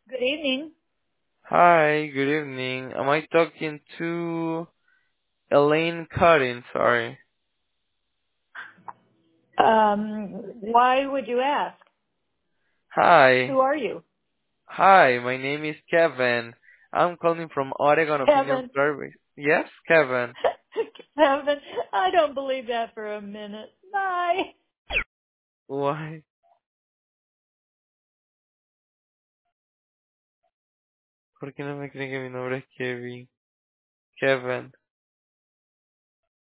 Good evening. Hi, good evening. Am I talking to Elaine Cutting? Sorry. Why would you ask? Hi. Who are you? Hi, my name is Kevin. I'm calling from Oregon Opinion Kevin. Service. Yes, Kevin. Kevin, I don't believe that for a minute. Bye. Why? ¿Por qué no me creen que mi nombre es Kevin? Kevin.